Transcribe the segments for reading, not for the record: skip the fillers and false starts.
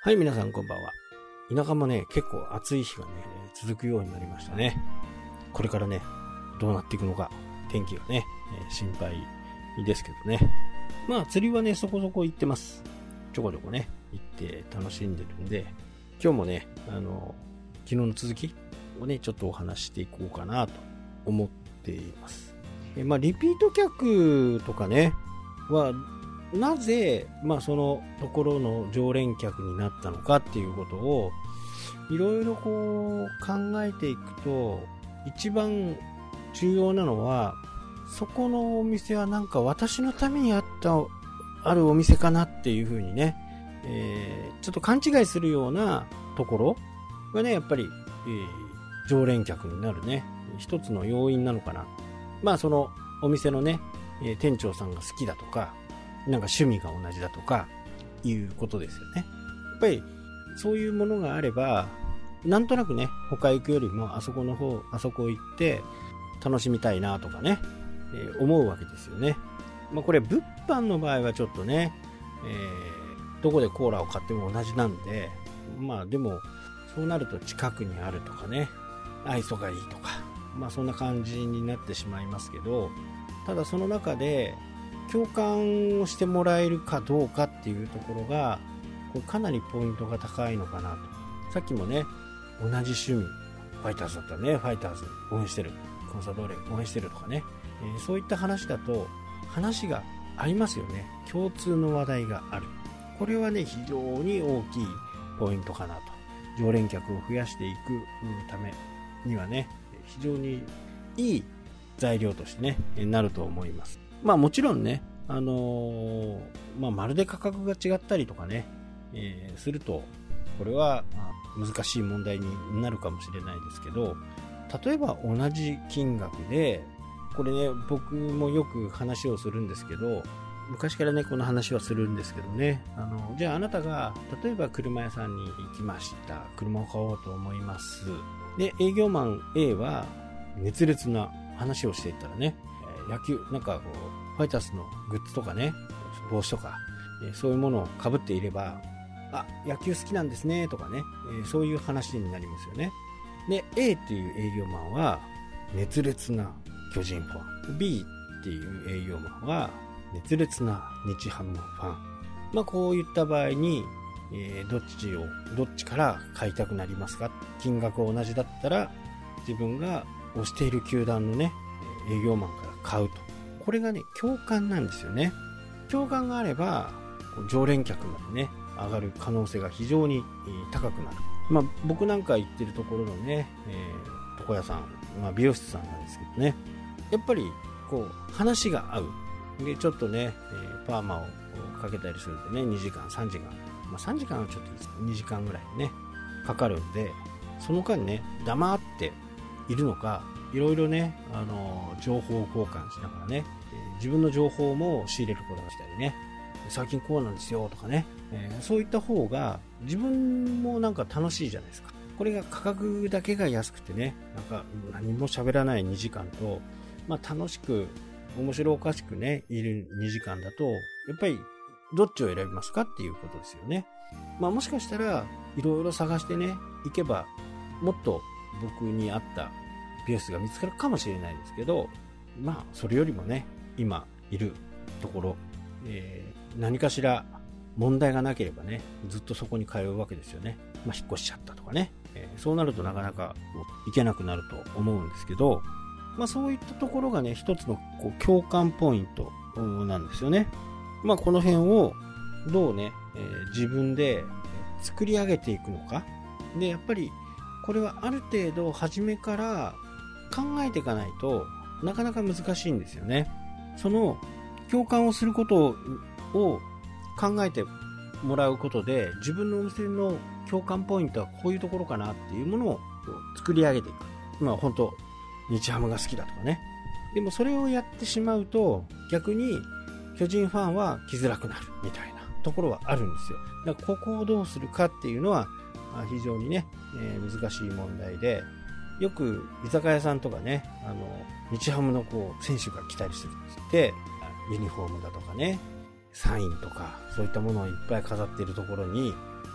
はい、皆さんこんばんは。田舎もね、結構暑い日がね、続くようになりましたね。これからね、どうなっていくのか、天気がね、心配ですけどね。まあ、釣りはね、そこそこ行ってます。ちょこちょこね、行って楽しんでるんで、今日もね、昨日の続きをね、ちょっとお話していこうかなと思っています。まあ、リピート客とかね、は、なぜ、まあ、そのところの常連客になったのかっていうことをいろいろこう考えていくと、一番重要なのは、そこのお店はなんか私のためにあるお店かなっていう風にね、ちょっと勘違いするようなところがね、やっぱり、常連客になるね、一つの要因なのかな。まあそのお店のね、店長さんが好きだとか、なんか趣味が同じだとかいうことですよね。やっぱりそういうものがあれば、なんとなくね、他行くよりもあそこ行って楽しみたいなとかね、思うわけですよね。まあこれ物販の場合はちょっとね、どこでコーラを買っても同じなんで、まあでもそうなると近くにあるとかね、愛想がいいとか、まあそんな感じになってしまいますけど、ただその中で共感をしてもらえるかどうかっていうところが、これかなりポイントが高いのかなと。さっきもね、同じ趣味、ファイターズだったらね、ファイターズ応援してる、コンサドーレ応援してるとかね、そういった話だと話が合いますよね。共通の話題がある。これはね、非常に大きいポイントかなと。常連客を増やしていくためにはね、非常にいい材料としてね、なると思います。まあもちろんね、まあまるで価格が違ったりとかね、すると、これは難しい問題になるかもしれないですけど、例えば同じ金額で、これね、僕もよく話をするんですけど、昔からね、この話はするんですけどね、じゃああなたが、例えば車屋さんに行きました。車を買おうと思います。で、営業マン A は熱烈な話をしていったらね、野球、なんかこう、ファイターズのグッズとかね、帽子とか、そういうものを被っていれば、あ、野球好きなんですね、とかね、そういう話になりますよね。で、A っていう営業マンは、熱烈な巨人ファン。B っていう営業マンは、熱烈な日ハムファン。まあ、こういった場合に、どっちから買いたくなりますか？金額が同じだったら、自分が推している球団のね、営業マンから買うと。これがね、共感なんですよね。共感があれば、常連客までね、上がる可能性が非常に高くなる。まあ、僕なんか行ってるところのね、床屋さん、まあ、美容室さんなんですけどね、やっぱり、こう、話が合う。で、ちょっとね、パーマをかけたりするとね、2時間、3時間。まあ、3時間はちょっといいですか、2時間ぐらいね、かかるんで、その間ね、黙っているのか、いろいろね、情報交換しながらね、自分の情報も仕入れることがしたりね、最近こうなんですよとかね、そういった方が自分もなんか楽しいじゃないですか。これが価格だけが安くてね、なんか何も喋らない2時間と、まあ楽しく、面白おかしくね、いる2時間だと、やっぱりどっちを選びますかっていうことですよね。まあもしかしたら、いろいろ探してね、行けば、もっと僕に合った美容室が見つかるかもしれないですけど、まあそれよりもね、今いるところ、何かしら問題がなければね、ずっとそこに通うわけですよね。まあ引っ越しちゃったとかね、そうなるとなかなか行けなくなると思うんですけど、まあそういったところがね、一つのこう共感ポイントなんですよね。まあこの辺をどうね、自分で作り上げていくのか。で、やっぱりこれはある程度初めから考えていかないとなかなか難しいんですよね。その共感をすることを考えてもらうことで、自分のお店の共感ポイントはこういうところかなっていうものを作り上げていく。まあ本当日ハムが好きだとかね。でもそれをやってしまうと逆に巨人ファンは来づらくなるみたいなところはあるんですよ。だからここをどうするかっていうのは非常にね、難しい問題で、よく居酒屋さんとかね、日ハムのこう選手が来たりするってユニフォームだとかね、サインとかそういったものをいっぱい飾っているところに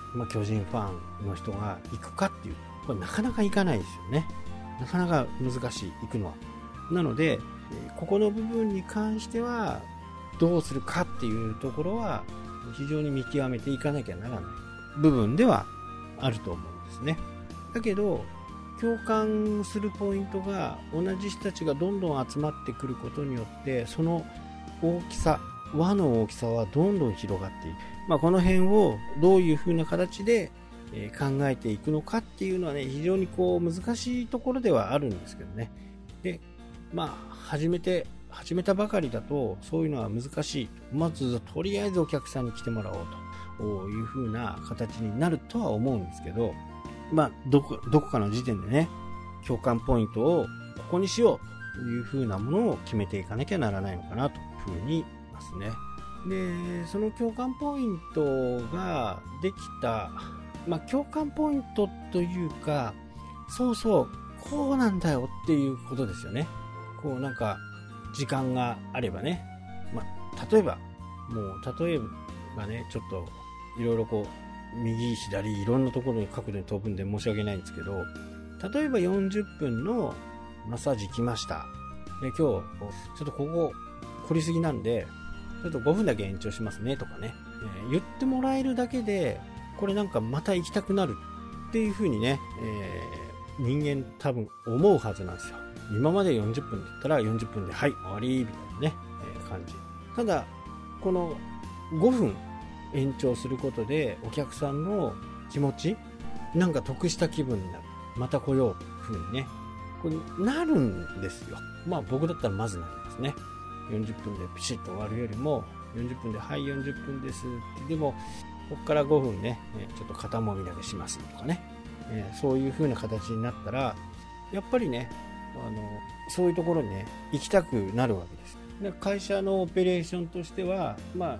巨人ファンの人が行くかっていう、これなかなか行かないですよね。なかなか難しい、行くのは。なので、ここの部分に関しては、どうするかっていうところは、非常に見極めていかなきゃならない部分ではあると思うんですね。だけど、共感するポイントが同じ人たちがどんどん集まってくることによって、その大きさ、輪の大きさはどんどん広がっていく。この辺をどういう風な形で考えていくのかっていうのはね、非常に難しいところではあるんですけどね。で、始めたばかりだとそういうのは難しい。まずとりあえずお客さんに来てもらおうという風な形になるとは思うんですけど、どこかの時点でね、共感ポイントをここにしようという風なものを決めていかなきゃならないのかなという風に言いますね。で、その共感ポイントができた、共感ポイントというか、そうそうこうなんだよっていうことですよね。時間があればね、例えばね、ちょっといろいろ右左いろんなところに角度に飛ぶんで申し訳ないんですけど、例えば40分のマッサージ来ました。で、今日ちょっとここ凝りすぎなんでちょっと5分だけ延長しますねとかね、言ってもらえるだけで、これまた行きたくなるっていう風にね、人間多分思うはずなんですよ。今まで40分だったら40分ではい終わりみたいなね、感じ。ただこの5分延長することでお客さんの気持ち得した気分になる、また来ようという風にね、これなるんですよ。僕だったらまずなりますね。40分でピシッと終わるよりも40分ではい40分ですって、でもここから5分ね、ちょっと肩もみだけしますとかね、そういう風な形になったらやっぱりね、そういうところにね行きたくなるわけです。で、会社のオペレーションとしては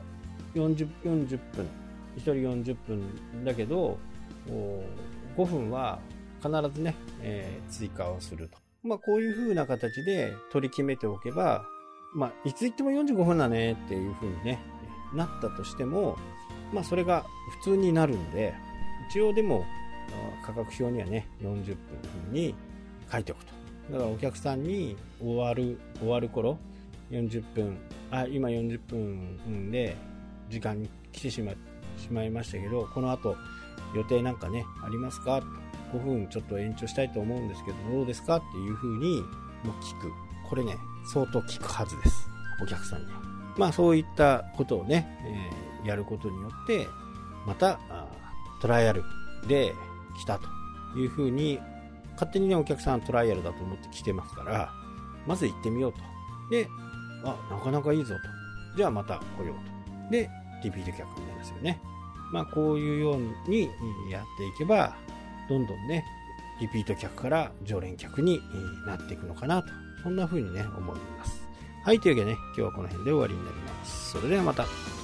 40分1人40分だけど5分は必ずね、追加をすると、こういう風な形で取り決めておけば、いつ行っても45分だねっていう風にねなったとしても、それが普通になるんで、一応でも価格表にはね40分に書いておくと。だからお客さんに終わる頃40分今40分で時間に来てしまいましたけど、この後予定なんかねありますか、5分ちょっと延長したいと思うんですけどどうですかっていう風に聞く。これね相当聞くはずです、お客さんに。そういったことをね、やることによってまたトライアルで来たという風に勝手にねお客さんトライアルだと思って来てますから、まず行ってみようと。で、なかなかいいぞと。じゃあまた来ようと。で、リピート客になりますよね。こういうようにやっていけば、どんどんね、リピート客から常連客になっていくのかなと。そんな風にね、思います。はい、というわけでね、今日はこの辺で終わりになります。それではまた。